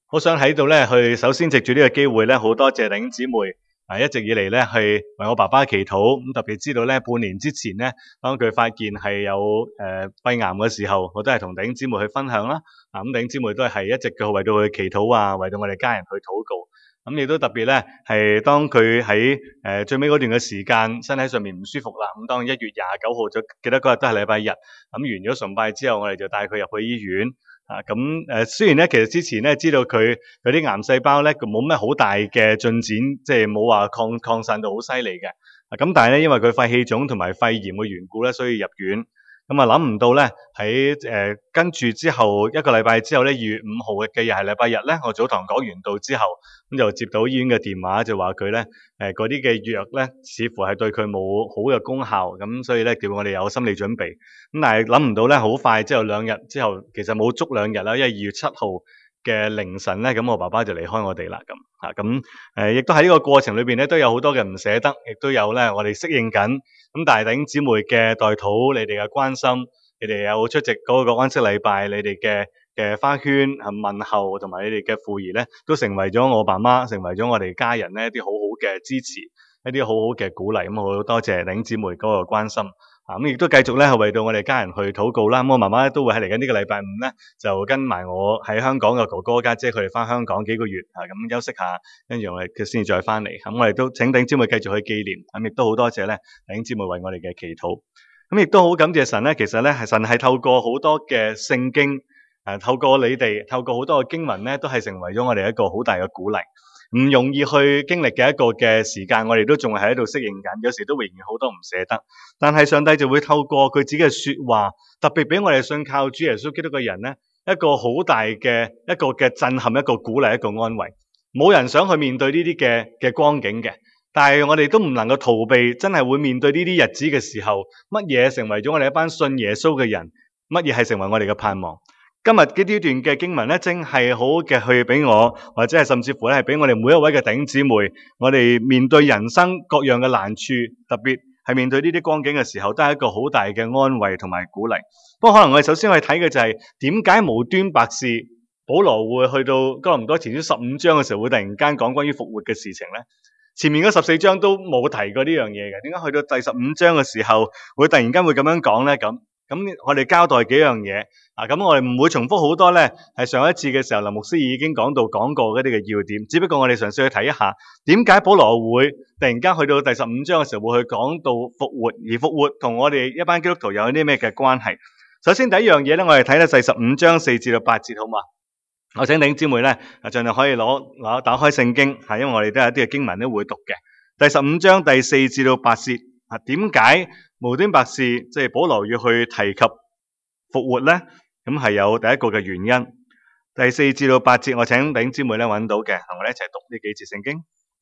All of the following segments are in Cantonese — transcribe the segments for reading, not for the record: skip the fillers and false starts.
好想喺度咧，首先藉住呢個機會咧，好多謝弟兄姊妹一直以嚟咧去為我爸爸祈禱。咁特別知道咧，半年之前咧，當佢發現係有肺癌嘅時候，我都係同弟兄姊妹去分享啦。咁弟兄姊妹都係一直嘅為到佢祈禱啊，為到我哋家人去禱告。咁亦都特別咧，係當佢喺最尾嗰段嘅時間，身體上面唔舒服啦。咁當1月29號就記得嗰日都係禮拜日。咁完咗崇拜之後，我哋就帶佢入去醫院。雖然咧，其實之前咧知道佢有啲癌細胞咧，佢冇咩好大嘅進展，即係冇話擴散到好犀利嘅。咁但係咧，因為佢肺氣腫同埋肺炎嘅緣故咧，所以入院。咁啊，諗唔到咧喺跟住之後1個禮拜之後咧，2月5號嘅日係禮拜日咧，我早堂講完道之後，咁就接到醫院嘅電話，就話佢咧嗰啲嘅藥咧，似乎係對佢冇好嘅功效，咁所以咧叫我哋有心理準備。咁但係諗唔到咧，好快之後2日之後，其實冇足2日啦，因為2月7號嘅凌晨咧，咁我爸爸就離開我哋啦，亦都喺呢個過程裏邊咧，都有好多嘅唔捨得，亦都有咧我哋適應緊。咁但係弟兄姊妹嘅代禱，你哋嘅關心，你哋有出席嗰個安息禮拜，你哋嘅花圈問候，同埋你哋嘅附儀咧，都成為咗我爸媽，成為咗我哋家人咧一啲好好嘅支持，一啲好好嘅鼓勵。咁好多謝弟兄姊妹嗰個關心。咁亦都繼續咧係為到我哋家人去禱告啦。咁我媽媽都會喺嚟緊呢個禮拜5咧，就跟埋我喺香港嘅哥哥家姐佢哋翻香港幾個月咁休息下，跟住我哋先至再翻嚟。咁我哋都請弟兄姊妹繼續去紀念。咁亦都好多謝咧弟兄姊妹為我哋嘅祈禱。咁亦都好感謝神咧，其實咧神係透過好多嘅聖經，透過你哋，透過好多嘅經文咧，都係成為咗我哋一個好大嘅鼓勵。唔容易去經歷嘅一個嘅時間，我哋都仲係喺度適應緊，有時都仍然好多唔捨得。但係上帝就會透過佢自己嘅說話，特別俾我哋信靠主耶穌基督嘅人咧，一個好大嘅一個嘅震撼，一個鼓勵，一個安慰。冇人想去面對呢啲嘅光景嘅，但係我哋都唔能夠逃避，真係會面對呢啲日子嘅時候，乜嘢成為咗我哋一班信耶穌嘅人？乜嘢係成為我哋嘅盼望？今日呢段嘅經文咧，正係好嘅去俾我，或者係甚至乎咧係俾我哋每一位嘅弟兄姊妹，我哋面對人生各樣嘅難處，特別係面對呢啲光景嘅時候，都係一個好大嘅安慰同埋鼓勵。不過可能我哋首先去睇嘅就係點解無端白事保羅會去到哥林多前書15章嘅時候，會突然間講關於復活嘅事情咧？前面嗰14章都冇提過呢樣嘢嘅，點解去到第15章嘅時候會突然間會咁樣講咧？咁我哋交代幾樣嘢咁我哋唔會重複好多咧，係上一次嘅時候林牧師已經講過嗰啲嘅要點，只不過我哋嘗試去睇一下點解保羅會突然間去到第15章嘅時候會去講到復活，而復活同我哋一班基督徒有啲咩嘅關係？首先第一樣嘢咧，我哋睇到第15章4至到8節，好嘛？我請弟兄姊妹咧，盡量可以攞打開聖經，因為我哋都有一啲嘅經文都會讀嘅。第15章第4至到8節，點解無端白事即係保羅要去提及復活咧？咁係有第一個嘅原因。第4至到8節，我請弟兄姊妹咧揾到嘅，同我哋一齊讀呢幾節聖經。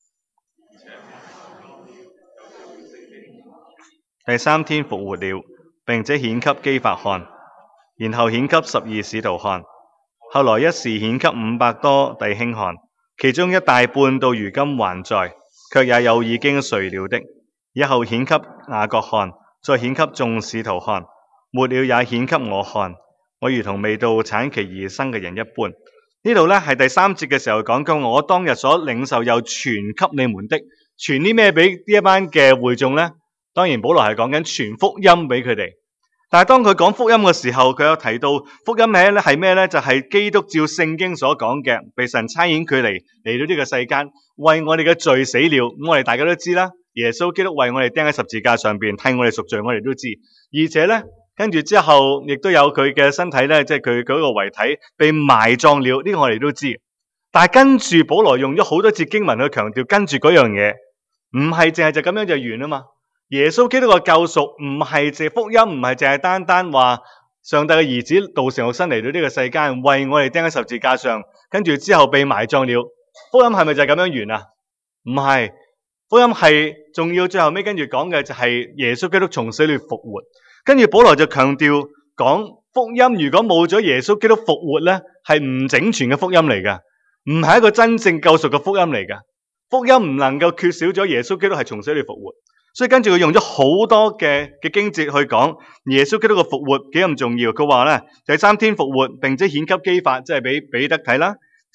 第3天復活了，並且顯給基法看，然後顯給12使徒看，後來一時顯給500多弟兄看，其中一大半到如今還在，卻也有已經睡了的。以後顯給雅各看，再顯給眾使徒看，末了也顯給我看。我如同未到產期而生嘅人一般。呢度咧係第3節嘅時候講緊，我當日所領受又傳給你們的，傳啲咩俾呢一班嘅會眾咧？當然保羅係講緊傳福音俾佢哋。但係當佢講福音嘅時候，佢有提到福音係咩咧？就係基督照聖經所講嘅，被神差遣佢嚟到呢個世間，為我哋嘅罪死了。咁我哋大家都知啦，耶穌基督為我哋釘喺十字架上邊，替我哋贖罪，我哋都知。而且咧，跟住之後亦都有佢嘅身體咧，即係佢嗰個遺體被埋葬了，呢個我哋都知。但係跟住保羅用咗好多節經文去強調，跟住嗰樣嘢唔係淨係就咁樣就完啊嘛。耶穌基督嘅救贖唔係淨福音，唔係淨係單單話上帝嘅兒子道成肉身嚟到呢個世間，為我哋釘喺十字架上，跟住之後被埋葬了。福音係咪就係咁樣完啊？唔係，福音係仲要最後尾跟住講嘅就係耶穌基督從死裏復活。跟住保羅就強調講福音如果冇咗耶穌基督復活咧，係唔整全嘅福音嚟噶，唔係一個真正救贖嘅福音嚟噶。福音唔能夠缺少咗耶穌基督係從死裏復活。所以跟住佢用咗好多嘅經節去講耶穌基督嘅復活幾咁重要。佢話咧第3天復活，並且顯給基法，即係俾彼得睇啦。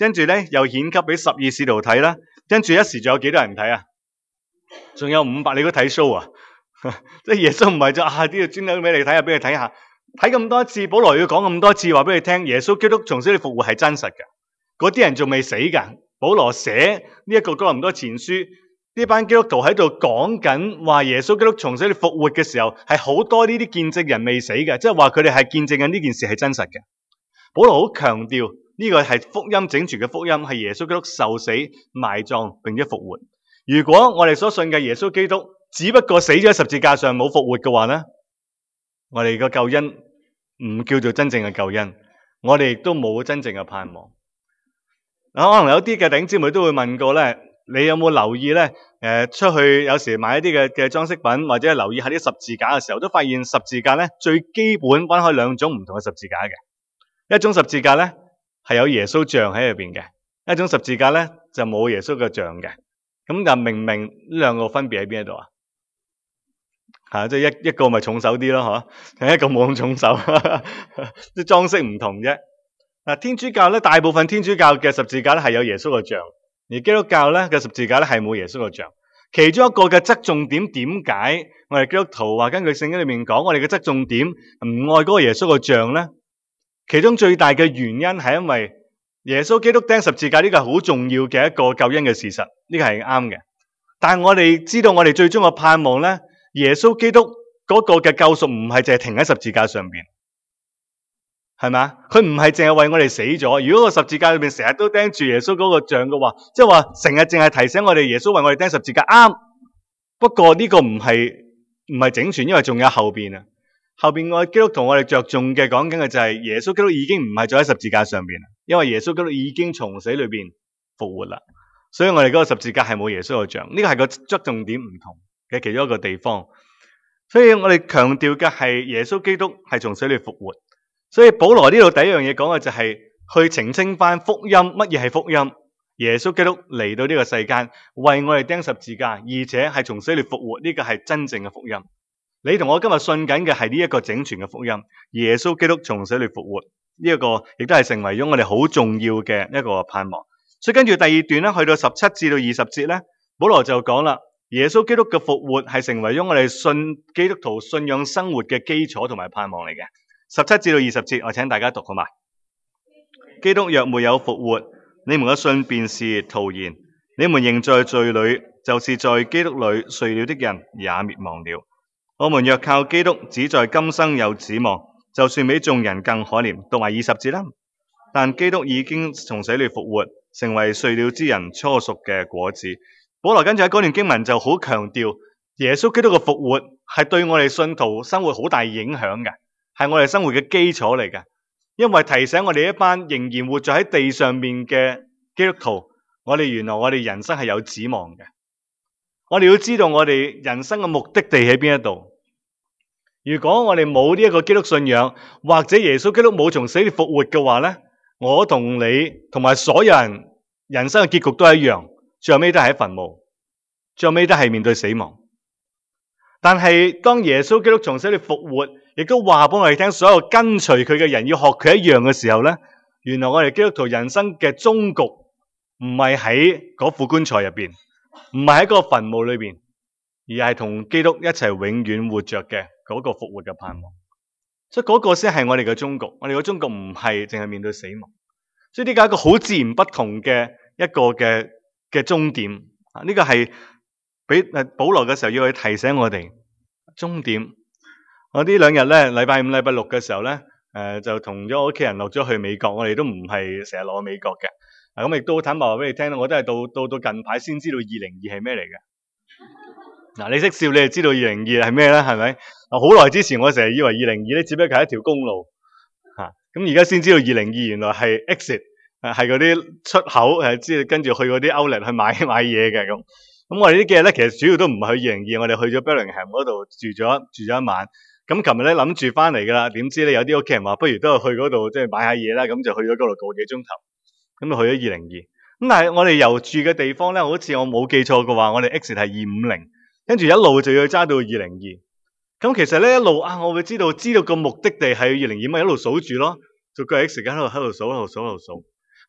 跟住咧又顯給俾12使徒睇啦，跟住一時仲有幾多人睇啊？仲有500，你都睇 show 啊？即係耶穌唔係就呢度專登俾你睇下，俾你睇下，睇咁多次，保羅要講咁多次話俾你聽，耶穌基督從死裏復活係真實嘅，嗰啲人仲未死噶。保羅寫呢一個哥林多前書，呢班基督徒喺度講緊話耶穌基督從死裏復活嘅時候，係好多呢啲見證人未死嘅，即係話佢哋係見證緊呢件事係真實嘅。保羅好強調呢個係福音，整全嘅福音係耶穌基督受死埋葬並且復活。如果我哋所信嘅耶穌基督只不過死咗喺十字架上冇復活嘅話咧，我哋個救恩唔叫做真正嘅救恩，我哋亦都冇真正嘅盼望。可能有啲嘅弟兄姊妹都會問過咧，你有冇留意咧？出去有時買一啲嘅裝飾品，或者留意下啲十字架嘅時候，都發現十字架咧最基本分開兩種唔同嘅十字架嘅。一種十字架咧係有耶穌像喺入邊嘅，一種十字架咧就冇耶穌嘅像嘅。咁但明唔明呢兩個分別喺邊一度啊？即係一個咪重手啲咯，嗬？一個冇咁重手，啲裝飾唔同啫。天主教咧，大部分天主教嘅十字架咧係有耶穌嘅像，而基督教咧嘅十字架咧係冇耶穌嘅像。其中一個嘅側重點，點解我哋基督徒話根據聖經裏面講，我哋嘅側重點唔愛嗰個耶穌嘅像咧？其中最大嘅原因係因為耶穌基督釘十字架呢個係好重要嘅一個救恩嘅事實，呢個係啱嘅。但係我哋知道我哋最終嘅盼望咧，耶穌基督嗰個嘅救贖唔係淨係停喺十字架上邊。係咪？佢唔係淨係為我哋死咗。如果個十字架裏面成日都釘住耶穌嗰個像嘅話，即係話成日淨係提醒我哋耶穌為我哋釘十字架啱。不過呢個唔係整全，因為仲有後邊啊。後邊我基督徒我哋着重嘅講緊嘅就係耶穌基督已經唔係再喺十字架上邊啦，因為耶穌基督已經從死裏邊復活啦。所以我哋嗰個十字架係冇耶穌嘅像，呢個係個側重點唔同嘅其中一個地方。所以我哋強調嘅係耶穌基督係從死裏復活。所以保羅呢度第一樣嘢講嘅就係去澄清翻福音，乜嘢係福音？耶穌基督嚟到呢個世間為我哋釘十字架，而且係從死裏復活，呢個係真正嘅福音。你同我今日信緊嘅係呢一個整全嘅福音，耶穌基督從死裏復活，呢一個亦都係成為咗我哋好重要嘅一個盼望。所以跟住第二段咧，去到17至到20節咧，保羅就講啦，耶穌基督嘅復活係成為咗我哋信基督徒信仰生活嘅基礎同埋盼望嚟嘅。17至到20節，我請大家讀好嘛？基督若沒有復活，你們嘅信便是徒然，你們仍在罪裏，就是在基督裏睡了的人也滅亡了。我們若靠基督，只在今生有指望，就算比眾人更可憐。讀埋20節啦。但基督已經從死裏復活，成為睡了之人初熟嘅果子。保羅跟住喺嗰段經文就好強調，耶穌基督嘅復活係對我哋信徒生活好大影響嘅。係我哋生活嘅基礎嚟嘅，因為提醒我哋一班仍然活在喺地上面嘅基督徒，原來我哋人生係有指望嘅。我哋要知道我哋人生嘅目的地喺邊一度。如果我哋冇呢一個基督信仰，或者耶穌基督冇從死裏復活嘅話咧，我同你同埋所有人人生嘅結局都係一樣，最後尾都係喺墳墓，最後尾都係面對死亡。但係當耶穌基督從死裏復活，亦都話俾我哋聽，所有跟隨佢嘅人要學佢一樣嘅時候咧，原來我哋基督徒人生嘅終局唔係喺嗰副棺材入邊，唔係喺嗰個墳墓裏邊，而係同基督一齊永遠活着嘅嗰個復活嘅盼望。所以嗰個先係我哋嘅終局。我哋嘅終局唔係淨係面對死亡。所以呢個係一個好自然不同嘅一個嘅終點。呢個係俾保羅嘅時候要去提醒我哋終點。我呢兩日咧，禮拜五、禮拜六嘅時候咧，就同咗屋企人落咗去美國。我哋都唔係成日落去美國嘅。咁亦都坦白話俾你聽，我都係到近排先知道202係咩嚟嘅。你識笑，你就知道202係咩啦，係咪？好耐之前我成日以為202咧只不過係一條公路，咁而家先知道202原來係 exit， 係嗰啲出口，知道跟住去嗰啲 outlet 去買嘢嘅咁。咁我哋呢幾日咧，其實主要都唔係去202，我哋去咗 Bellingham 嗰度住咗一晚。咁琴日咧諗住翻嚟噶啦，點知咧有啲屋企人話不如都係去嗰度即係買下嘢啦，咁就去咗嗰度個幾鐘頭，咁就去咗202。咁但係我哋由住嘅地方咧，好似我冇記錯嘅話，我哋 exit 係250，跟住一路就要揸到202。咁其實咧一路我會知道個目的地係202，咪一路數住咯，逐個 exit 喺度數。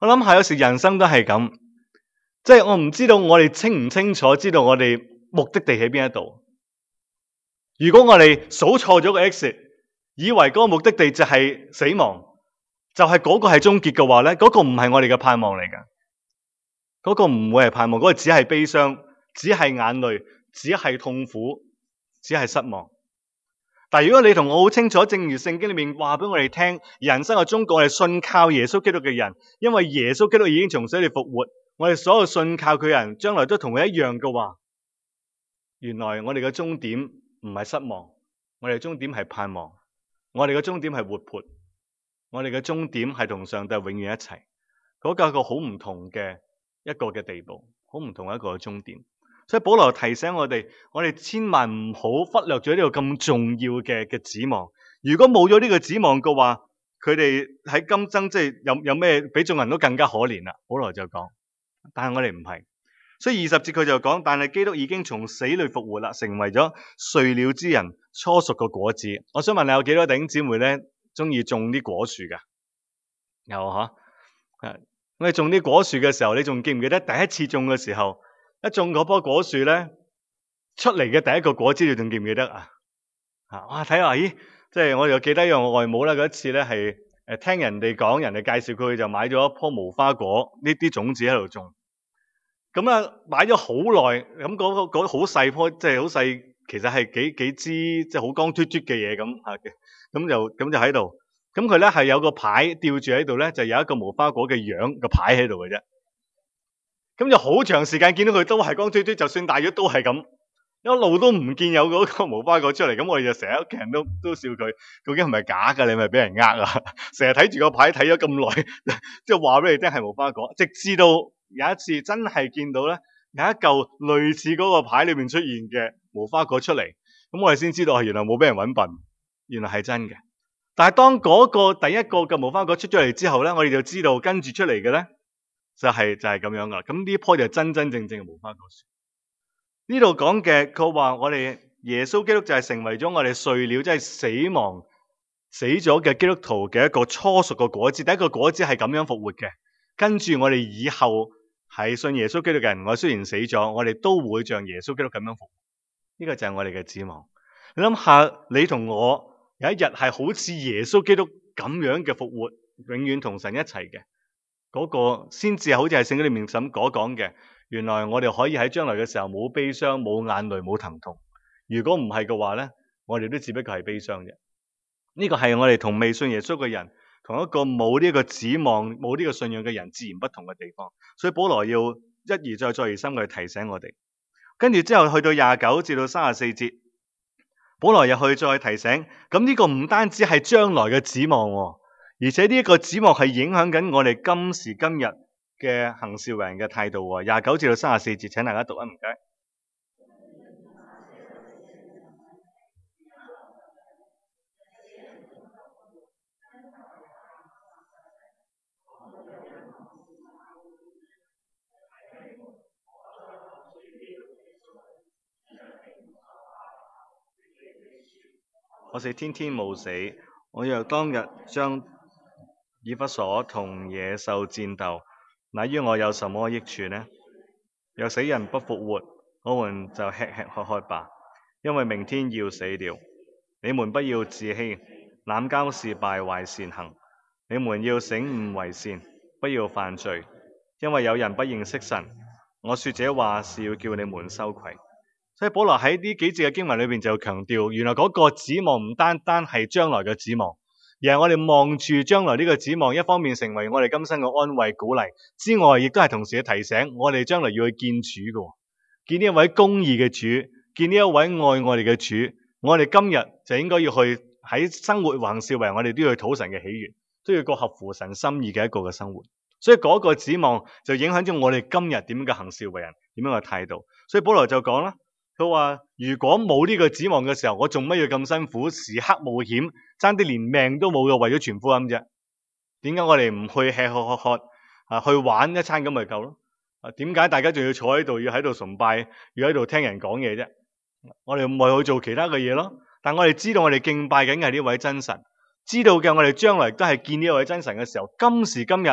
我諗下有時人生都係咁，即係我唔知道我哋清唔清楚知道我哋目的地喺邊一度。如果我哋數錯咗個 exit，以為嗰個目的地就係死亡，就係嗰個係終結嘅話咧，嗰個唔係我哋嘅盼望嚟㗎。嗰個唔會係盼望，嗰個只係悲傷，只係眼淚，只係痛苦，只係失望。但係如果你同我好清楚，正如聖經裏面話俾我哋聽，人生嘅終局，我哋信靠耶穌基督嘅人，因為耶穌基督已經從死裏復活，我哋所有信靠佢嘅人，將來都同佢一樣嘅話，原來我哋嘅終點唔係失望，我哋嘅終點係盼望，我哋嘅終點係活潑，我哋嘅終點係同上帝永遠一齊。嗰個係一個好唔同嘅一個嘅地步，好唔同一個嘅終點。所以保羅提醒我哋千萬唔好忽略咗呢個咁重要嘅指望。如果冇咗呢個指望嘅話，佢哋喺今生即係有咩比眾人都更加可憐啦。保羅就講，但係我哋唔係。所以20節佢就講，但係基督已經從死裏復活啦，成為咗睡了之人初熟嘅果子。我想問你有幾多弟兄姊妹咧中意種啲果樹噶？有嗬？我哋種啲果樹嘅時候，你仲記唔記得第一次種嘅時候，一種嗰棵果樹咧出嚟嘅第一個果子，你仲記唔記得啊？哇！睇下，咦，即係我又記得我外母咧嗰一次咧係聽人哋講，人哋介紹佢就買咗一棵無花果呢啲種子喺度種。咁啊，買咗好耐，咁嗰好細棵，即係好細，其實係幾支即係好光脫脫嘅嘢咁嚇嘅，咁就喺度。咁佢咧係有個牌吊住喺度咧，就有一個無花果嘅樣個牌喺度嘅啫。咁就好長時間見到佢都係光脫脫，就算大咗都係咁，一路都唔見有嗰個無花果出嚟。咁我哋就成日屋企人都笑佢，究竟係咪假㗎？你咪俾人呃啊！成日睇住個牌睇咗咁耐，即係話俾你聽係無花果，直至到有一次真係見到咧，有一嚿類似嗰個牌裏面出現嘅無花果出嚟，咁我哋先知道原來冇俾人搵笨，原來係真嘅。但係當嗰個第一個嘅無花果出咗嚟之後咧，我哋就知道跟住出嚟嘅咧就係咁樣噶啦。咁呢棵就真真正正嘅無花果樹。呢度講嘅佢話我哋耶穌基督就係成為咗我哋睡了，即係死咗嘅基督徒嘅一個初熟嘅果子。第一個果子係咁樣復活嘅，跟住我哋以後係信耶穌基督嘅人，我雖然死咗，我哋都會像耶穌基督咁樣復活。呢個就係我哋嘅指望。你諗下，你同我有一日係好似耶穌基督咁樣嘅復活，永遠同神一齊嘅，嗰個先至係好似係聖經裏面所講嘅。原來我哋可以喺將來嘅時候冇悲傷、冇眼淚、冇疼痛。如果唔係嘅話咧，我哋都只不過係悲傷啫。呢個係我哋同未信耶穌嘅人，同一個冇呢個指望、冇呢個信仰嘅人，自然不同嘅地方。所以保羅要一而再、再而三去提醒我哋。跟住之後去到29至到34節。保羅又去再提醒，咁呢個唔單止係將來嘅指望，而且呢一個指望係影響緊我哋今時今日嘅行事為人嘅態度。29至到34節，請大家讀啊，唔該。我是天天冒死，我若當日將以弗所同野獸戰鬥，那於我有什麼益處呢？若死人不復活，我們就吃吃喝喝吧，因為明天要死了。你們不要自欺，濫交是敗壞善行。你們要醒悟為善，不要犯罪，因為有人不認識神。我說這話是要叫你們羞愧。所以保羅喺呢幾節嘅經文裏邊就強調，原來嗰個指望唔單單係將來嘅指望，而係我哋望住將來呢個指望，一方面成為我哋今生嘅安慰鼓勵之外，亦都係同時嘅提醒，我哋將來要去見主嘅，見呢一位公義嘅主，見呢一位愛我哋嘅主。我哋今日就應該要去喺生活行事為人，我哋都要去討神嘅喜悅，都要過合乎神心意嘅一個嘅生活。所以嗰個指望就影響咗我哋今日點樣嘅行事為人，點樣嘅態度。所以保羅就講啦。佢話如果冇呢個指望嘅時候，我做乜要咁辛苦，時刻冒險，爭啲連命都冇嘅，為咗傳福音啫？點解我哋唔去吃喝喝去玩一餐咁咪夠咯？點解大家仲要坐喺度，要喺度崇拜，要喺度聽人講嘢啫？我哋唔係去做其他嘅嘢咯。但我哋知道我哋敬拜緊係呢位真神，知道嘅我哋將來都係見呢位真神嘅時候，今時今日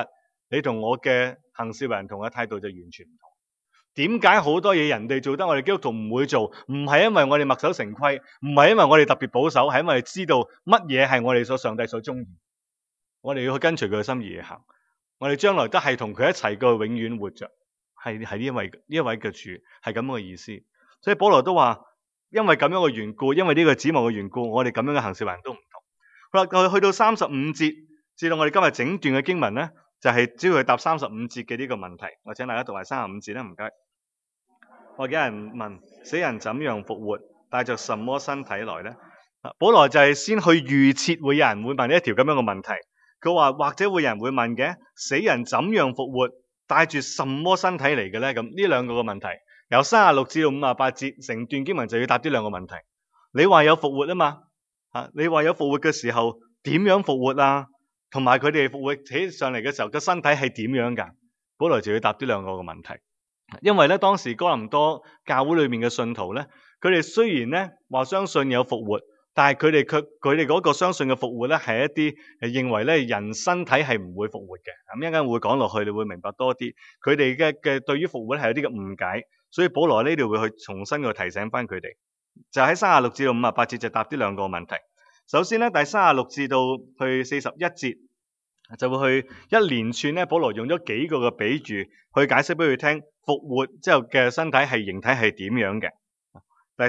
你同我嘅行事為人同嘅態度就完全唔同。點解好多嘢人哋做得我哋基督徒唔會做？唔係因為我哋墨守成規，唔係因為我哋特別保守，係因為知道乜嘢係我哋上帝所中意，我哋要去跟隨佢嘅心意而行。我哋將來都係同佢一齊過永遠活着，係呢一位嘅主係咁樣嘅意思。所以保羅都話，因為咁樣嘅緣故，因為呢個指望嘅緣故，我哋咁樣嘅行事為人都唔同。好啦，去到35節，至到我哋今日整段嘅經文咧，就係只要去答35節嘅呢個問題。我請大家讀埋35節啦，唔該。或者有人問，死人怎樣復活，帶着什麼身體來呢？保羅就係先去預設會有人會問呢一條咁樣嘅問題。佢話或者會有人會問嘅，死人怎樣復活，帶住什麼身體嚟嘅呢？咁呢兩個嘅問題，由36至到58節，成段經文就要答呢兩個問題。你話有復活啊嘛？你話有復活嘅時候點樣復活啊？同埋佢哋復活起上嚟嘅時候個身體係點樣㗎？保羅就要答呢兩個嘅問題。因為咧當時哥林多教會裏面嘅信徒咧，佢哋雖然咧話相信有復活，但係佢哋嗰個相信嘅復活咧係一啲認為咧人身體係唔會復活嘅。咁一陣間會講落去，你會明白多啲。佢哋嘅對於復活係有啲嘅誤解，所以保羅呢度會去重新去提醒翻佢哋。就喺36至到58節就答呢兩個問題。首先咧，第36至到去41節就會去一連串咧，保羅用咗幾個嘅比喻去解釋俾佢聽復活之後嘅身體係形體係點樣嘅。第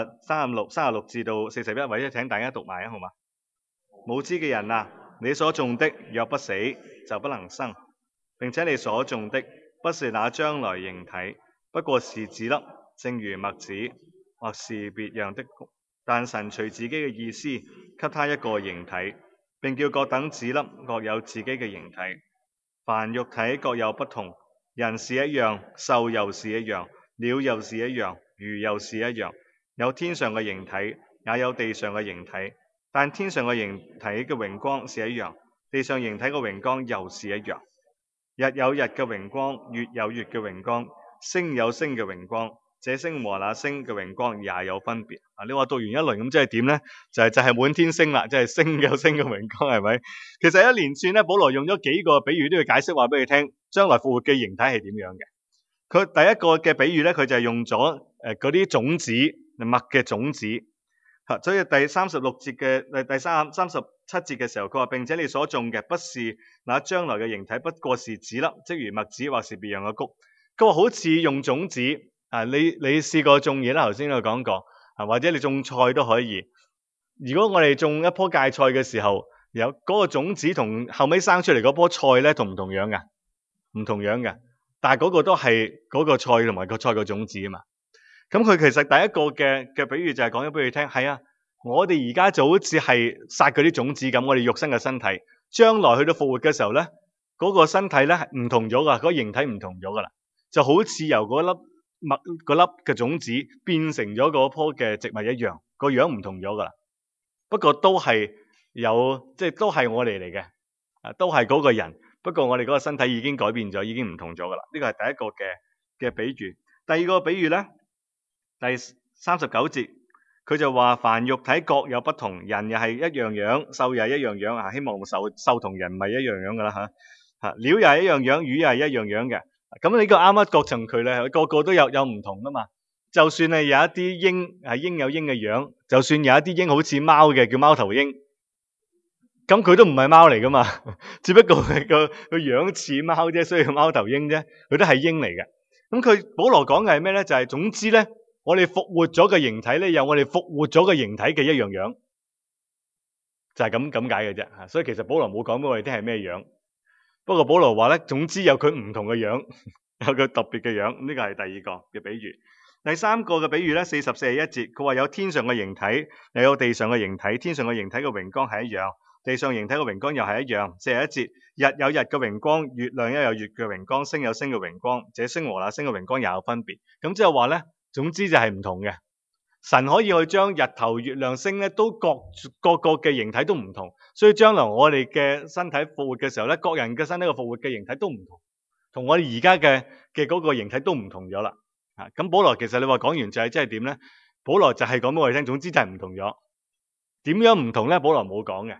36至到41，或者請大家讀埋啊，好嘛？無知嘅人啊，你所種的若不死，就不能生，並且你所種的不是那將來形體，不過是子粒，正如麥子，或是別樣的穀。但神隨自己嘅意思，給他一個形體，並叫各等子粒各有自己嘅形體。凡肉體各有不同，人是一樣，獸又是一樣，鳥又是一樣，魚又是一樣。有天上嘅形體，也有地上嘅形體。但天上嘅形體嘅榮光是一樣，地上形體嘅榮光又是一樣。日有日嘅榮光，月有月嘅榮光，星有星嘅榮光。這星和那星嘅榮光也有分別。你話讀完一輪咁即係點呢？就係滿天星啦，即係星有星嘅榮光，係咪？其實一連串咧，保羅用咗幾個比喻都要解釋話俾你聽，將來復活嘅形體係點樣嘅。佢第一個嘅比喻咧，佢就係用咗嗰啲種子麥嘅種子。所以第36節嘅第37節嘅時候，佢話並且你所種嘅不是那將來嘅形體，不過是子粒，即如麥子或是別樣嘅穀。佢話好似用種子。你試過種嘢啦？頭先我講過，或者你種菜都可以。如果我哋種一棵芥菜嘅時候，有嗰個種子同後尾生出嚟嗰棵菜咧，同唔同樣㗎？唔同樣嘅，但係嗰個都係嗰個菜同埋個菜個種子啊嘛。咁佢其實第一個嘅比喻就係講咗俾你聽，係啊，我哋而家就好似係撒嗰啲種子咁，我哋肉身嘅身體，將來去到復活嘅時候咧，嗰個身體咧係唔同咗噶，嗰個形體唔同咗噶啦，就好似由嗰粒嘅種子變成咗嗰棵嘅植物一樣，個樣唔同咗噶啦。不過都係有，即係都係我哋嚟嘅，都係嗰個人。不過我哋嗰個身體已經改變咗，已經唔同咗噶啦。呢個係第一個嘅比喻。第二個比喻咧，第39節，佢就話凡肉體各有不同，人又係一樣樣，獸又係一樣樣啊。希望獸同人唔係一樣樣噶啦嚇。鳥又係一樣樣，魚又係一樣樣嘅。咁呢個啱啱各層佢咧，個個都有唔同噶嘛。就算係有一啲鷹係鷹有鷹嘅樣，就算有一啲鷹好似貓嘅叫貓頭鷹，咁佢都唔係貓嚟噶嘛，只不過係個樣似貓啫，所以叫貓頭鷹啫，佢都係鷹嚟嘅。咁佢保羅講嘅係咩咧？就係總之咧，我哋復活咗嘅形體咧，有我哋復活咗嘅形體嘅一樣樣，就係咁解嘅啫。所以其實保羅冇講俾我哋聽係咩樣。不過保羅話咧，總之有佢唔同嘅樣，有佢特別嘅樣。呢個係第二個嘅比喻。第三個嘅比喻咧，40、41節，佢話有天上嘅形體，又有地上嘅形體。天上嘅形體嘅榮光係一樣，地上形體嘅榮光又係一樣。41節，日有日嘅榮光，月亮又有月嘅榮光，星有星嘅榮光。這星和那星嘅榮光也有分別。咁即係話咧，總之就係唔同嘅。神可以去將日頭、月亮、星咧，都各個嘅形體都唔同。所以將來我哋嘅身體復活嘅時候咧，各人嘅身體嘅復活嘅形體都唔同，同我哋而家嘅嗰個形體都唔同咗啦。咁保羅其實你話講完就係即係點咧？保羅就係講俾我哋聽，總之就係唔同咗。點樣唔同咧？保羅冇講嘅。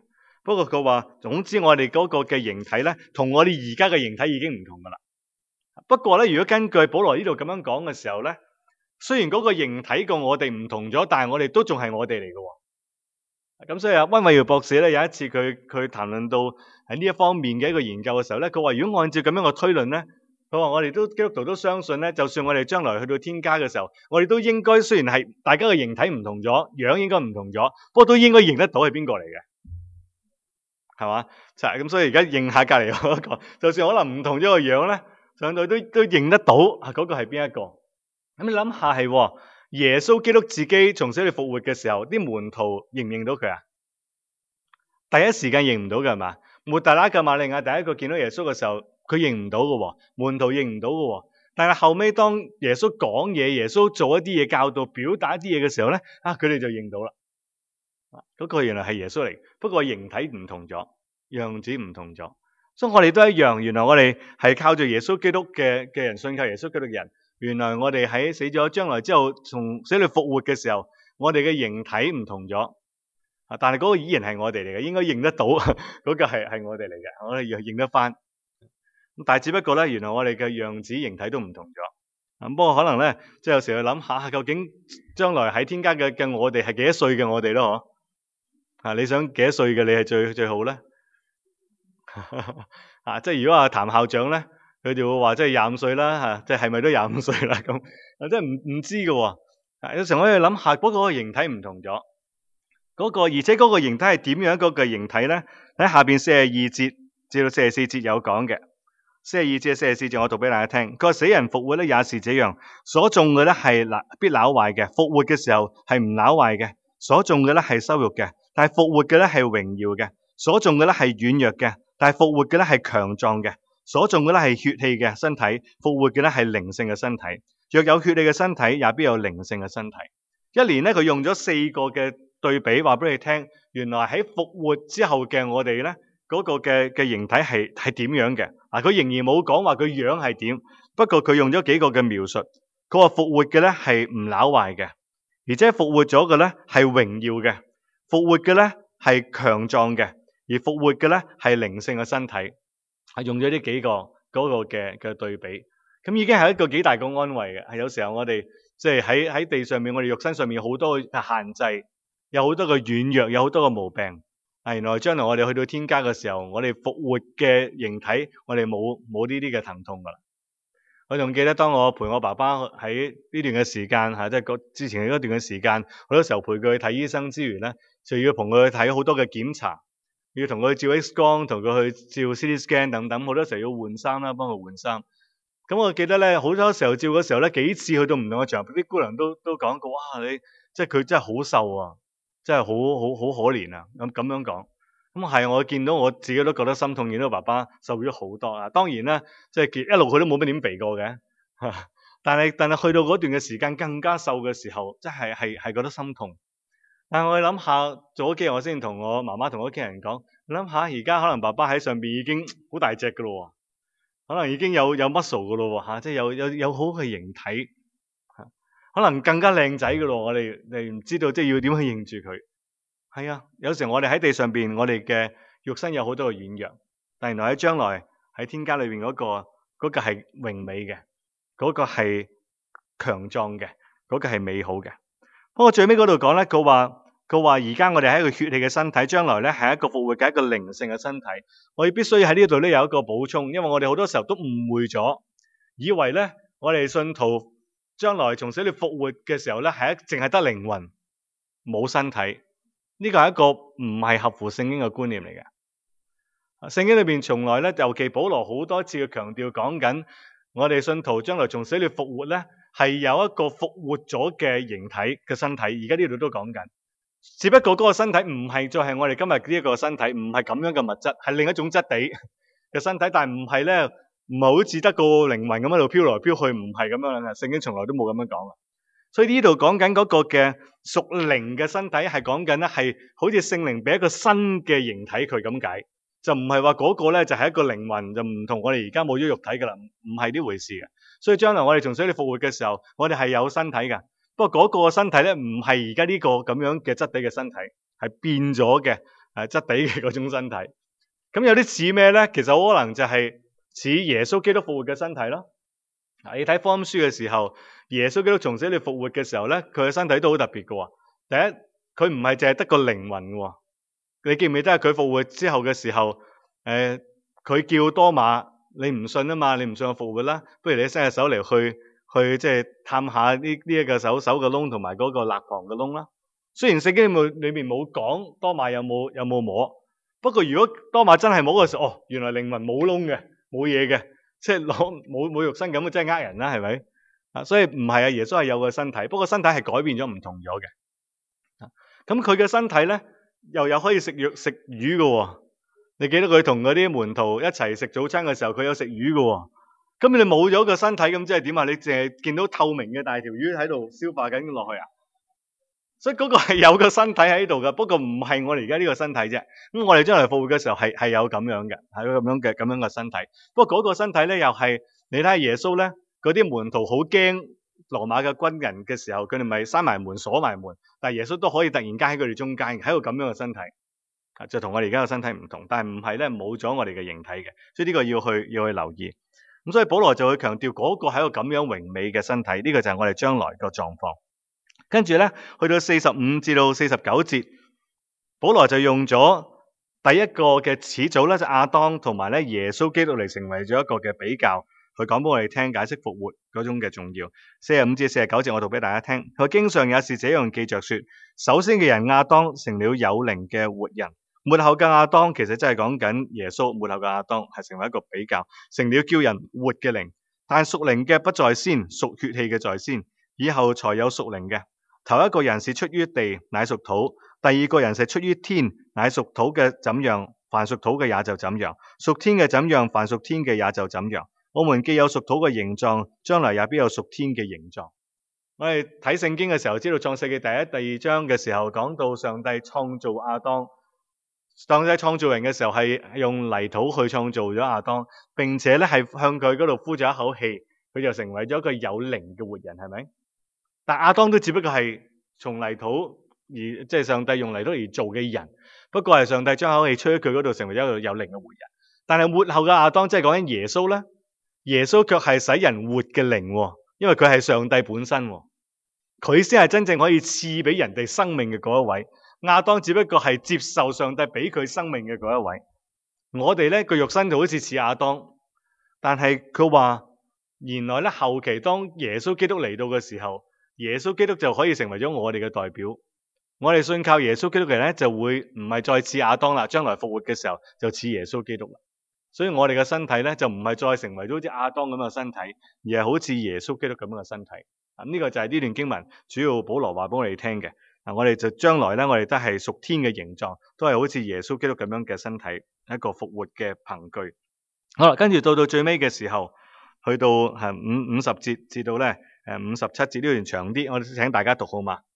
不過佢話，總之我哋嗰個嘅形體咧，同我哋而家嘅形體已經唔同噶啦。不過咧，如果根據保羅呢度咁樣講嘅時候咧，雖然嗰個形體個我哋唔同咗，但係我哋都仲係我哋嚟嘅。咁所以溫偉耀博士咧，有一次佢談論到喺呢一方面嘅一個研究嘅時候咧，佢話如果按照咁樣嘅推論咧，佢話我哋都基督徒都相信咧，就算我哋將來去到天家嘅時候，我哋都應該雖然係大家嘅形體唔同咗，樣應該唔同咗，不過都應該認得到係邊個嚟嘅，係嘛？就係咁，所以而家認下隔離嗰個，就算可能唔同咗個樣咧，上到都認得到嗰個係邊一個。咁你諗下係耶穌基督自己從死裏復活嘅時候，啲門徒認唔認到佢啊？第一時間認唔到嘅係嘛？抹大拉嘅瑪利亞第一個見到耶穌嘅時候，佢認唔到嘅，門徒認唔到嘅。但係後尾當耶穌講嘢，耶穌做一啲嘢教導、表達一啲嘢嘅時候咧，佢哋就認到啦。嗰個原來係耶穌嚟，不過形體唔同咗，樣子唔同咗。所以我哋都一樣，原來我哋係靠住耶穌基督嘅人，信靠耶穌基督嘅人。原來我哋喺死咗將來之後，從死裏復活嘅時候，我哋嘅形體唔同咗。但係嗰個依然係我哋嚟嘅，應該認得到嗰個係我哋嚟嘅，我哋要認得翻。但係只不過咧，原來我哋嘅樣子形體都唔同咗。不過可能咧，即係有時去諗下，究竟將來喺天家嘅我哋係幾多歲嘅我哋咯？你想幾多歲嘅你係最好咧？即係如果話譚校長咧，佢就會話即係25歲啦，即係咪都25歲啦咁？即係唔知嘅喎。有時我哋諗下嗰個形體唔同咗。而且嗰個形體係點樣嗰個形體咧？喺下邊42節至到44節有講嘅。42至44節我讀俾大家聽。佢話死人復活咧也是這樣，所種嘅咧係必朽壞嘅，復活嘅時候係唔朽壞嘅；所種嘅咧係羞辱嘅，但係復活嘅咧係榮耀嘅；所種嘅咧係軟弱嘅，但係復活嘅咧係強壯嘅；所種嘅咧係血氣嘅身體，復活嘅咧係靈性嘅身體。若有血氣嘅身體，也必有靈性嘅身體。一連咧佢用咗4個嘅對比，話俾你聽，原來喺復活之後嘅我哋咧，嗰個嘅形體係點樣嘅？佢仍然冇講話佢樣係點，不過佢用咗幾個嘅描述。佢話復活嘅咧係唔朽壞嘅，而且復活咗嘅咧係榮耀嘅，復活嘅咧係強壯嘅，而復活嘅咧係靈性嘅身體。用咗呢幾個嗰個嘅對比，咁已經係一個幾大個安慰嘅。係有時候我哋即係喺地上面，我哋肉身上面有好多嘅限制。有好多個軟弱，有好多個毛病。原來將來我哋去到天家嘅時候，我哋復活嘅形體，我哋冇呢啲嘅疼痛噶啦。我仲記得當我陪我爸爸喺呢段嘅時間即係之前嗰段嘅時間，好多時候陪佢去睇醫生之餘咧，就要同佢去睇好多嘅檢查，要同佢照 X 光，同佢去照 CT scan 等等。好多時候要換衫啦，幫佢換衫。咁我記得咧，好多時候照嘅時候咧，幾次去到唔同嘅場合，啲姑娘都講過，哇！你即係佢真係好瘦啊！真係好可憐啊！咁樣講，咁係我見到我自己都覺得心痛，見到爸爸瘦咗好多啊！當然啦，即係一路佢都冇乜點肥過嘅，但係去到嗰段嘅時間更加瘦嘅時候，真係覺得心痛。但係我諗下，早幾日我先同我媽媽同屋企人講，你諗下而家可能爸爸喺上邊已經好大隻噶咯，可能已經有 muscle 噶咯嚇，即係有好嘅形體。可能更加靚仔噶咯，我哋唔知道即係要點去認住佢。係啊，有時我哋喺地上邊，我哋嘅肉身有好多嘅軟弱，但原來喺將來喺天家裏邊嗰個係榮美嘅，嗰個係強壯嘅，嗰個係美好嘅。不過最尾嗰度講咧，佢話而家我哋係一個血氣嘅身體，將來咧係一個復活嘅一個靈性嘅身體。我哋必須喺呢度咧有一個補充，因為我哋好多時候都誤會咗，以為咧我哋信徒將來從死裏復活嘅時候咧，係淨係得靈魂冇身體。呢個係一個唔係合乎聖經嘅觀念嚟嘅。聖經裏邊從來咧，尤其保羅好多次嘅強調講緊，我哋信徒將來從死裏復活咧，係有一個復活咗嘅形體嘅身體。而家呢度都講緊，只不過嗰個身體唔係再係我哋今日呢一個身體，唔係咁樣嘅物質，係另一種質地嘅身體，但係唔係咧。唔係好似得個靈魂咁喺度飄來飄去，唔係咁樣嘅。聖經從來都冇咁樣講。所以呢度講緊嗰個嘅屬靈嘅身體係講緊咧，係好似聖靈俾一個新嘅形體佢咁解，就唔係話嗰個咧就係一個靈魂，就唔同我哋而家冇咗肉體噶啦，唔係呢回事嘅。所以將來我哋從死裏復活嘅時候，我哋係有身體嘅。不過嗰個身體咧唔係而家呢個咁樣嘅質地嘅身體，係變咗嘅， 質地嘅嗰種身體。咁有啲似咩咧？其實好可能就係似耶穌基督復活嘅身體咯。你睇福音書嘅時候，耶穌基督從死裏復活嘅時候咧，佢嘅身體都好特別嘅。第一，佢唔係淨係得個靈魂嘅。你記唔記得佢復活之後嘅時候，佢叫多馬，你唔信啊嘛，你唔信我復活啦，不如你伸隻手嚟去即係探下呢一個手嘅窿同埋嗰個肋旁嘅窿啦。雖然聖經裏面冇講多馬有冇摸，不過如果多馬真係摸嘅時候，原來靈魂冇窿嘅，冇嘢嘅，即係冇肉身咁嘅，真係呃人啦，係咪？所以唔係啊，耶穌係有個身體，不過身體係改變咗唔同咗嘅。咁佢嘅身體咧，又有可以食魚嘅。你記得佢同嗰啲門徒一齊食早餐嘅時候，佢有食魚嘅。咁你冇咗個身體，咁即係點啊？你淨係見到透明嘅大條魚喺度消化緊落去啊？所以嗰個係有個身體喺度嘅，不過唔係我哋而家呢個身體啫。咁我哋將來復活嘅時候係有咁樣嘅，係有咁樣嘅身體。不過嗰個身體咧，又係你睇下耶穌咧，嗰啲門徒好驚羅馬嘅軍人嘅時候，佢哋咪閂埋門鎖埋門，但係耶穌都可以突然間喺佢哋中間，喺個咁樣嘅身體，就同我哋而家嘅身體唔同，但係唔係咧冇咗我哋嘅形體嘅，所以呢個要去留意。咁所以保羅就會強調嗰個係一個咁樣榮美嘅身體，呢個就係我哋將來個狀況。跟住咧，去到45至到49節，保羅就用咗第一個嘅始祖咧，就亞當同埋咧耶穌基督嚟成為咗一個嘅比較，去講俾我哋聽，解釋復活嗰種嘅重要。45至49節我讀俾大家聽。佢經上也是這樣記着說：首先嘅人亞當成了有靈嘅活人，末後嘅亞當其實真係講緊耶穌，末後嘅亞當係成為一個比較，成了叫人活嘅靈。但屬靈嘅不在先，屬血氣嘅在先，以後才有屬靈嘅。頭一個人是出於地，乃屬土；第二個人是出於天，乃屬土嘅怎樣，凡屬土嘅也就怎樣；屬天嘅怎樣，凡屬天嘅也就怎樣。我們既有屬土嘅形狀，將來也必有屬天嘅形狀。我哋睇聖經嘅時候，知道創世記第一、第二章嘅時候，講到上帝創造亞當，上帝創造人嘅時候係用泥土去創造咗亞當，並且咧係向佢嗰度呼咗一口氣，佢就成為咗一個有靈嘅活人，係咪？但亞當都只不過係從泥土而即係上帝用泥土而做嘅人，不過係上帝將口氣吹喺佢嗰度，成為一個有靈嘅活人。但係末後嘅亞當即係講緊耶穌咧，耶穌卻係使人活嘅靈，因為佢係上帝本身，佢先係真正可以賜俾人哋生命嘅嗰一位。亞當只不過係接受上帝俾佢生命嘅嗰一位。我哋咧個肉身就好似亞當，但係佢話原來咧後期當耶穌基督嚟到嘅時候，耶穌基督就可以成為咗我哋嘅代表，我哋信靠耶穌基督嘅人咧就會唔係再似亞當啦，將來復活嘅時候就似耶穌基督啦。所以我哋嘅身體咧就唔係再成為咗好似亞當咁嘅身體，而係好似耶穌基督咁樣嘅身體。呢個就係呢段經文主要保羅話俾我哋聽嘅。我哋就將來咧，我哋都係屬天嘅形狀，都係好似耶穌基督咁樣嘅身體，一個復活嘅憑據。好啦，跟住到最尾嘅時候，去到係50節至到咧57節，呢段長啲，我請大家讀好嘛？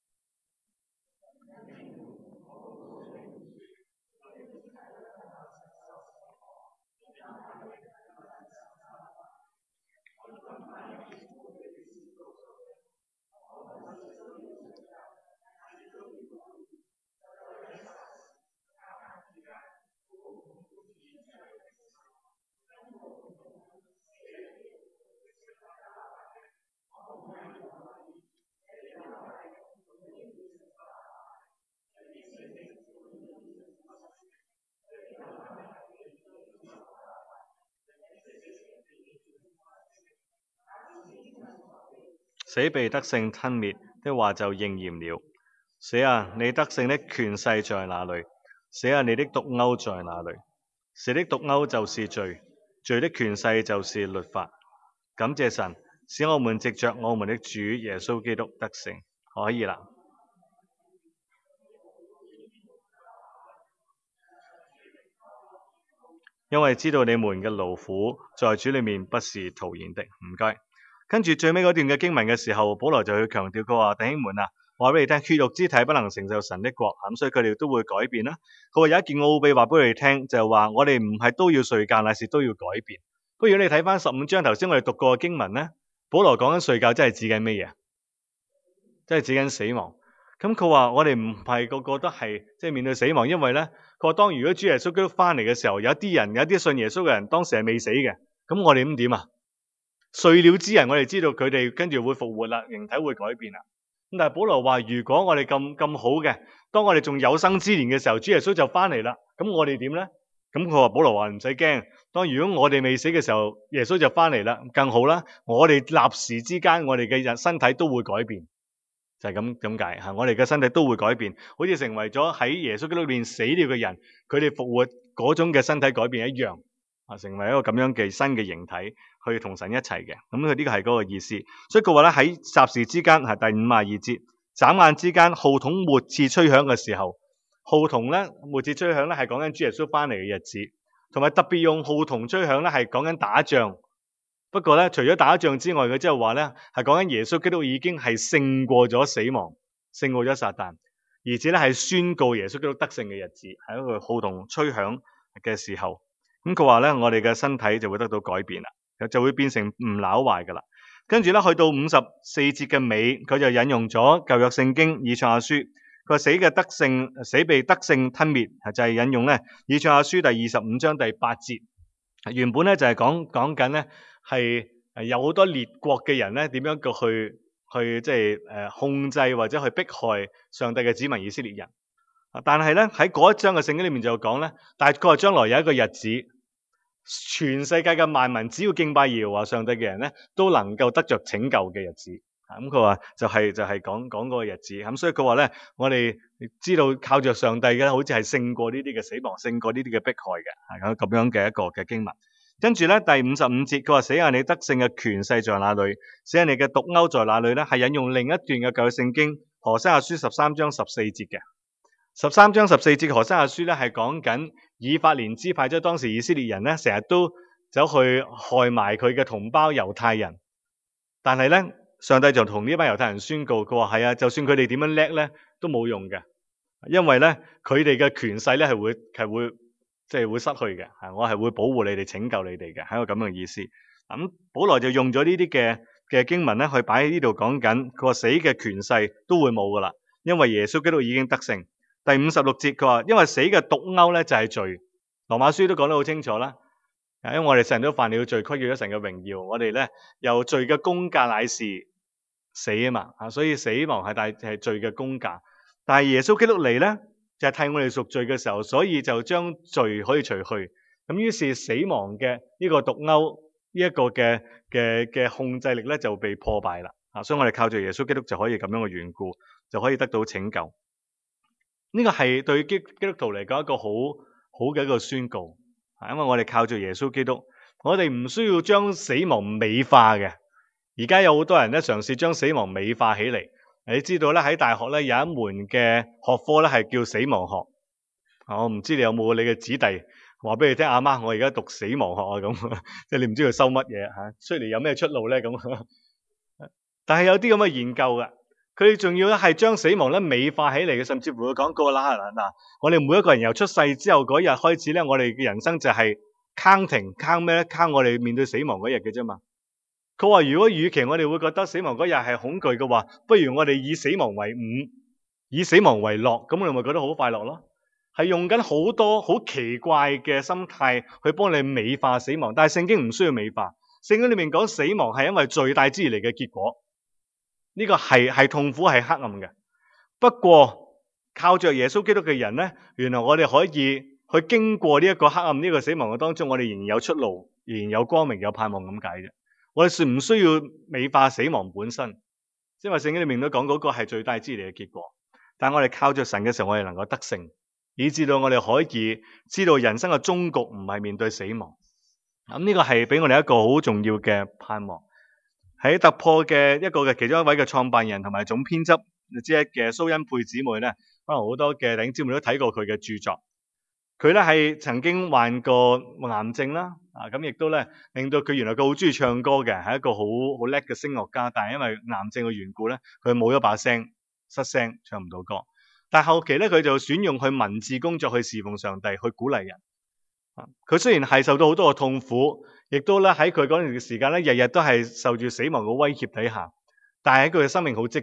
死被得勝吞滅的話就應驗了。死啊，你得勝的權勢在哪裏？死啊，你的毒鈎在哪裏？死的毒鈎就是罪，罪的權勢就是律法。感謝神，使我們藉着我們的主耶穌基督得勝。可以啦。因為知道你們嘅勞苦在主裏面不是徒然的。唔該。跟住最尾嗰段嘅經文嘅時候，保羅就去強調佢話：弟兄們啊，話俾你聽，血肉之體不能承受神的國，咁所以佢哋都會改變啦。佢話有一件奧秘話俾你哋聽，就係話我哋唔係都要睡覺，乃是都要改變。不如你睇翻15章頭先我哋讀過嘅經文咧，保羅講緊睡覺真係指緊咩嘢？真係指緊死亡。 咁佢話我哋唔係個個都係即係面對死亡，因為咧佢話當如果主耶穌基督翻嚟嘅時候，有啲信耶穌嘅人當時係未死嘅，咁我哋咁點啊？睡了之人，我哋知道佢哋跟住會復活啦，形體會改變啦。咁但係保羅話，如果我哋咁好嘅，當我哋仲有生之年嘅時候，主耶穌就翻嚟啦，咁我哋點咧？咁佢話保羅話唔使驚，當如果我哋未死嘅時候，耶穌就翻嚟啦，更好啦。我哋立時之間，我哋嘅身體都會改變，就係咁解吓。我哋嘅身體都會改變，好似成為咗喺耶穌基督裏面死了嘅人，佢哋復活嗰種嘅身體改變一樣。成為一個咁樣嘅新嘅形體，去同神一齊嘅，咁佢呢個係嗰個意思。所以佢話咧喺霎時之間係第52節，眨眼之間號筒末次吹響嘅時候，號筒咧末次吹響咧係講緊主耶穌翻嚟嘅日子，同埋特別用號筒吹響咧係講緊打仗。不過咧除咗打仗之外，佢即係話咧係講緊耶穌基督已經係勝過咗死亡，勝過咗撒旦，而且咧係宣告耶穌基督得勝嘅日子，係一個號筒吹響嘅時候。咁佢話咧，我哋嘅身體就會得到改變啦，就會變成唔朽壞噶啦。跟住咧，去到54節嘅尾，佢就引用咗舊約聖經以賽亞書，佢話死被得勝吞滅，就係引用咧以賽亞書第25章第8節。原本咧就係講緊咧係有好多列國嘅人咧點樣去即係控制或者去迫害上帝嘅子民以色列人。但係咧喺嗰一章嘅聖經裏面就講咧，但係佢話將來有一個日子，全世界嘅萬民只要敬拜耶和華上帝嘅人咧，都能夠得着拯救嘅日子。咁佢話就係講嗰個日子。咁所以佢話咧，我哋知道靠着上帝嘅，好似係勝過呢啲嘅死亡，勝過呢啲嘅迫害嘅，係咁樣嘅一個嘅經文。跟住咧第55節，佢話死啊，你得勝嘅權勢在哪裏？死啊，你嘅毒鈎在哪裏咧？係引用另一段嘅舊約聖經何西阿書13章14節嘅。13章14節何西阿書咧係講緊以法蓮支派，即係當時以色列人咧成日都走去害埋佢嘅同胞猶太人，但係咧上帝就同呢班猶太人宣告，佢話係啊，就算佢哋點樣叻咧都冇用嘅，因為咧佢哋嘅權勢咧係會即係會失去嘅，我係會保護你哋、拯救你哋嘅，係一個咁樣嘅意思。咁保羅就用咗呢啲嘅經文咧去擺喺呢度講緊，佢話死嘅權勢都會冇噶啦，因為耶穌基督已經得勝。第56節佢話，因為死嘅毒鈎咧就係罪。羅馬書都講得好清楚啦，因為我哋世人都犯了罪，虧缺咗神嘅榮耀。我哋咧由罪嘅工價乃是死啊嘛，所以死亡係罪嘅工價。但係耶穌基督嚟咧就係替我哋贖罪嘅時候，所以就將罪可以除去。咁於是死亡嘅呢個毒鈎呢一個嘅控制力咧就被破敗啦。所以我哋靠住耶穌基督就可以咁樣嘅緣故，就可以得到拯救。呢個係對基督徒嚟講一個好嘅一個宣告，因為我哋靠住耶穌基督，我哋唔需要將死亡美化嘅。而家有好多人咧嘗試將死亡美化起嚟。你知道咧喺大學咧有一門嘅學科咧係叫死亡學。我唔知你有冇你嘅子弟話俾你聽，阿媽我而家讀死亡學啊咁，即係你唔知佢收乜嘢吓，出嚟有咩出路咧咁。但係有啲咁嘅研究嘅。佢哋仲要咧係將死亡咧美化起嚟嘅，甚至乎會講過啦嗱，我哋每一個人由出世之後嗰日開始咧，我哋嘅人生就係 count 咩咧？count 我哋面對死亡嗰日嘅啫嘛。佢話如果與其我哋會覺得死亡嗰日係恐懼嘅話，不如我哋以死亡為伍，以死亡為樂，咁我哋咪覺得好快樂咯。係用緊好多好奇怪嘅心態去幫你美化死亡，但係聖經唔需要美化。聖經裏面講死亡係因為罪帶之而嚟嘅結果。呢個係痛苦係黑暗嘅，不過靠着耶穌基督嘅人咧，原來我哋可以去經過呢一個黑暗呢個死亡嘅當中，我哋仍然有出路，仍然有光明有盼望咁解啫。我哋唔需要美化死亡本身，因為聖經裏面都講嗰個係罪帶之嚟嘅結果。但係我哋靠着神嘅時候，我哋能夠得勝，以至到我哋可以知道人生嘅終局唔係面對死亡。咁呢個係俾我哋一個好重要嘅盼望。喺突破嘅其中一位嘅創辦人同埋總編輯之一嘅蘇恩佩姊妹咧，可能好多嘅弟兄姊妹都睇過佢嘅著作。佢咧係曾經患過癌症啦，咁亦都咧令到佢原來佢好中意唱歌嘅，係一個好叻嘅聲樂家，但係因為癌症嘅緣故咧，佢冇咗把聲，失聲唱唔到歌。但係後期咧，佢就選用去文字工作去侍奉上帝，去鼓勵人。佢雖然係受到好多嘅痛苦，亦都咧喺佢嗰段時間咧，日日都係受住死亡嘅威脅底下，但係喺佢嘅生命好積極，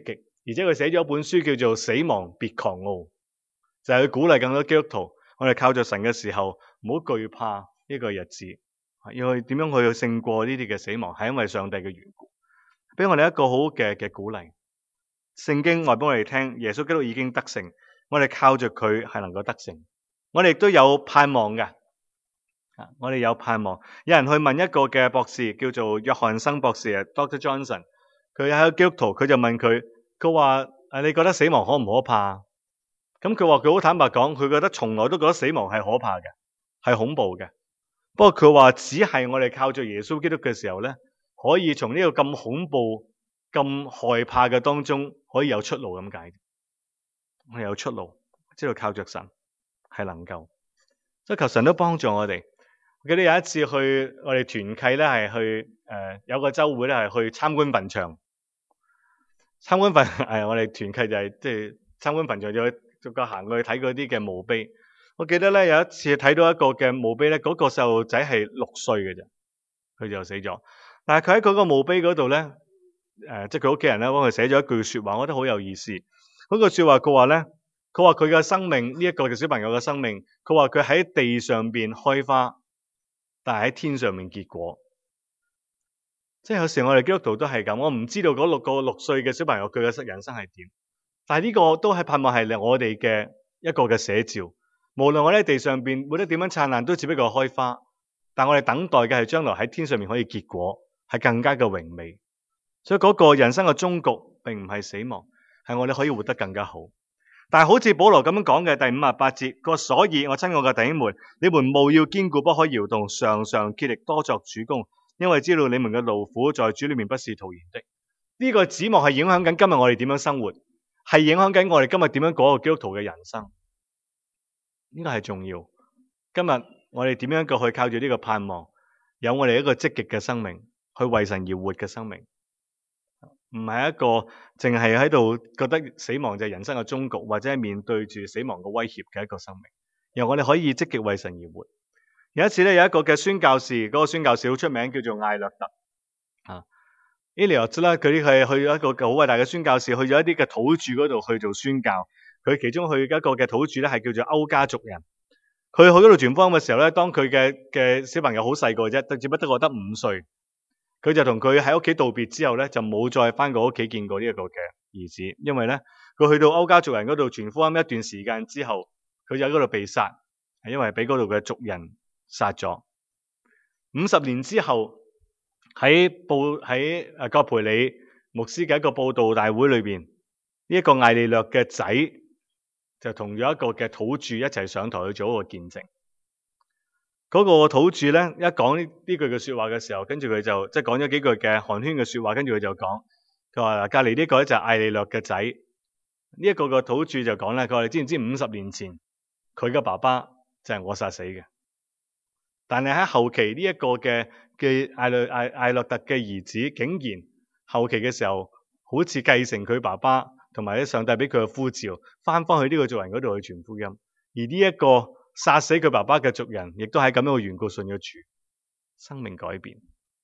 而且佢寫咗一本書叫做《死亡別狂傲》，就係去鼓勵更多基督徒，我哋靠着神嘅時候，唔好懼怕呢個日子，要去點樣去勝過呢啲嘅死亡，係因為上帝嘅緣故，俾我哋一個好嘅鼓勵。聖經話俾我哋聽，耶穌基督已經得勝，我哋靠着佢係能夠得勝。我哋亦都有盼望嘅，我哋有盼望。有人去問一個嘅博士，叫做約翰生博士，Dr. Johnson， 佢係個基督徒，佢就問佢，佢話你覺得死亡可唔可怕？咁佢話佢好坦白講，佢覺得從來都覺得死亡係可怕嘅，係恐怖嘅。不過佢話只係我哋靠着耶穌基督嘅時候咧，可以從呢個咁恐怖、咁害怕嘅當中，可以有出路咁解。我哋有出路，知道靠着神係能夠，所以求神都幫助我哋。我記得有一次去我哋團契咧，係去有個週會咧，係去參觀墳場。參觀我哋團契就係即係參觀墳場，就去逐個行過去睇嗰啲嘅墓碑。我記得咧有一次睇到一個嘅墓碑咧，嗰個細路仔係6歲嘅啫，佢就死咗。但係佢喺嗰個墓碑嗰度咧，即係佢屋企人咧幫佢寫咗一句説話，我覺得好有意思。嗰句説話佢話咧，佢話佢嘅生命呢一個嘅小朋友嘅生命，佢話佢喺地上邊開花，但係喺天上面結果。即係有時我哋基督徒都係咁，我唔知道嗰6歲嘅小朋友佢嘅人生係點，但係呢個都係盼望係我哋嘅一個嘅寫照。無論我喺地上邊活得點樣燦爛，都只不過開花，但我哋等待嘅係將來喺天上面可以結果，係更加嘅榮美。所以嗰個人生嘅終局並唔係死亡，係我哋可以活得更加好。但係好似保羅咁樣講嘅第58節，佢話所以我親愛嘅弟兄們，你們務要堅固，不可搖動，常常竭力多作主工，因為知道你們嘅勞苦在主裏面不是徒然的。呢個指望係影響緊今日我哋點樣生活，係影響緊我哋今日點樣過一個基督徒嘅人生。呢個係重要。今日我哋點樣去靠住呢個盼望，有我哋一個積極嘅生命，去為神而活嘅生命，唔係一個淨係喺度覺得死亡就係人生嘅終局，或者係面對住死亡嘅威脅嘅一個生命。然後我哋可以積極為神而活。有一次咧，有一個嘅宣教士，嗰個宣教士好出名，叫做艾略特。Eliot 啦，佢係去一個好偉大嘅宣教士，去咗一啲嘅土著嗰度去做宣教。佢其中去一個嘅土著咧，係叫做歐家族人。佢去嗰度傳福音嘅時候咧，當佢嘅小朋友好細個啫，只不過得5歲，佢就同佢喺屋企道別之後咧，就冇再翻過屋企見過呢一個嘅兒子，因為咧佢去到歐家族人嗰度傳福音一段時間之後，佢就喺嗰度被殺，係因為俾嗰度嘅族人殺咗。50年之後，喺葛培理牧師嘅一個佈道大會裏邊，呢一個艾利略嘅仔就同咗一個嘅土著一齊上台去做一個見證。嗰個土著咧一講呢句嘅説話嘅時候，跟住佢就即係講咗幾句嘅寒暄嘅説話，跟住佢就講，佢話隔離呢個咧就係艾利略嘅仔。呢一個嘅土著就講咧，佢話你知唔知50年前佢嘅爸爸就係我殺死嘅？但係喺後期呢一個嘅艾略特嘅兒子，竟然後期嘅時候好似繼承佢爸爸同埋上帝俾佢嘅呼召，翻去呢個族人嗰度去傳福音。而呢一個殺死佢爸爸嘅族人，亦都喺咁樣嘅緣故信咗主，生命改變。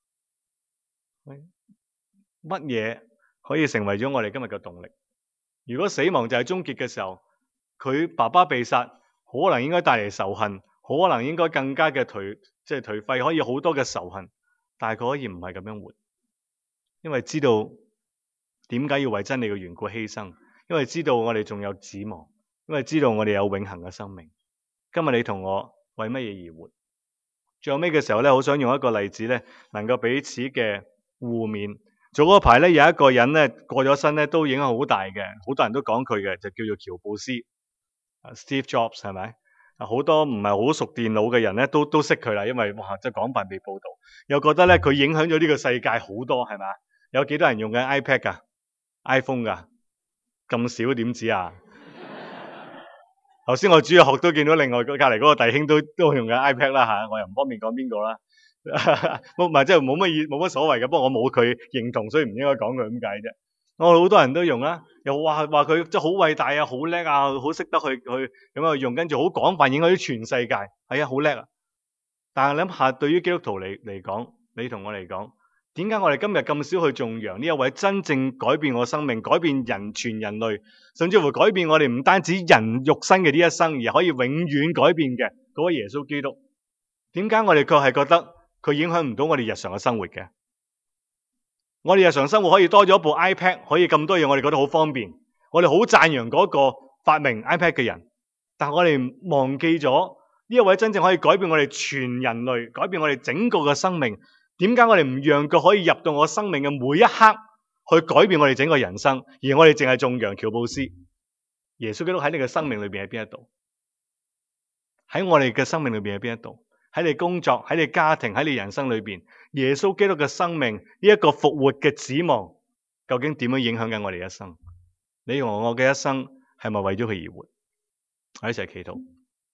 乜嘢可以成為咗我哋今日嘅動力？如果死亡就係終結嘅時候，佢爸爸被殺，可能應該帶嚟仇恨，可能應該更加嘅頹廢，可以好多嘅仇恨，但係佢可以唔係咁樣活，因為知道點解要為真理嘅緣故犧牲，因為知道我哋仲有指望，因為知道我哋有永恆嘅生命。今日你同我為乜嘢而活？最後尾嘅時候咧，好想用一個例子咧，能夠彼此嘅互勉。早嗰排咧，有一個人咧過咗身咧，都影響好大嘅，好多人都講佢嘅，就叫做喬布斯，Steve Jobs 係咪？好多唔係好熟電腦嘅人咧，都識佢啦，因為哇，即係廣泛被報導，又覺得咧佢影響咗呢個世界好多，係咪？有幾多人用緊 iPad 㗎、iPhone 㗎？咁少點止啊？頭先我主日學都見到另外隔離嗰個弟兄都用緊 iPad 啦嚇，我又唔方便講邊個啦。唔係即係冇乜所謂嘅，不過我冇佢認同，所以唔應該講佢咁解啫。我好多人都用啦，又話佢即係好偉大啊，好叻啊，好識得去咁樣用，跟住好廣泛影響咗全世界，係啊，好叻啊！但係你諗下，對於基督徒嚟講，你同我嚟講， 點解我哋今日咁少去頌揚呢一位真正改變我生命、改變全人類，甚至乎改變我哋唔單止人肉身嘅呢一生，而可以永遠改變嘅嗰位耶穌基督？點解我哋卻係覺得佢影響唔到我哋日常嘅生活嘅？我哋日常生活可以多咗一部 iPad， 可以咁多嘢，我哋覺得好方便。我哋好讚揚嗰個發明 iPad 嘅人，但我哋忘記咗呢一位真正可以改變我哋全人類、改變我哋整個嘅生命。點解我哋唔讓佢可以入到我生命嘅每一刻，去改變我哋整個人生？而我哋淨係頌揚喬布斯。耶穌基督喺你嘅生命裏邊喺邊一度？喺我哋嘅生命裏邊喺邊一度？喺你工作、喺你家庭、喺你人生裏邊，耶穌基督嘅生命呢一個復活嘅指望，究竟點樣影響緊我哋一生？你同我嘅一生係咪為咗佢而活？我一齊祈禱。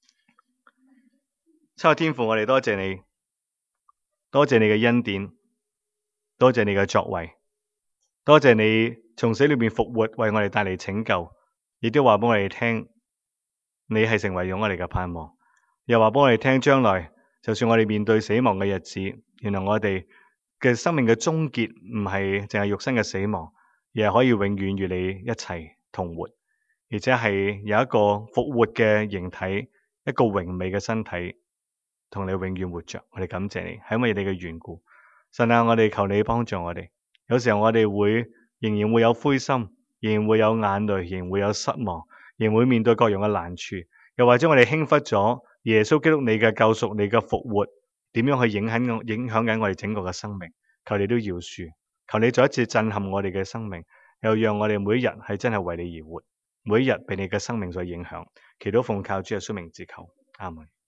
親愛天父，我哋多謝你。多謝你嘅恩典，多謝你嘅作為，多謝你從死裏面復活，為我哋帶嚟拯救，亦都話俾我哋聽，你係成為咗我哋嘅盼望，又話俾我哋聽，將來就算我哋面對死亡嘅日子，原來我哋嘅生命嘅終結唔係淨係肉身嘅死亡，而係可以永遠與你一齊同活，而且係有一個復活嘅形體，一個榮美嘅身體。同你永遠活着，我哋感謝你，係因為你嘅緣故。神啊，我哋求你幫助我哋。有時候我哋仍然會有灰心，仍然會有眼淚，仍然會有失望，仍然會面對各樣嘅難處。又或者我哋輕忽咗耶穌基督你嘅救贖、你嘅復活，點樣去影響緊我哋整個嘅生命？求你都饒恕，求你再一次震撼我哋嘅生命，又讓我哋每一日係真係為你而活，每一日被你嘅生命所影響。祈禱奉靠主耶穌名字求，阿門。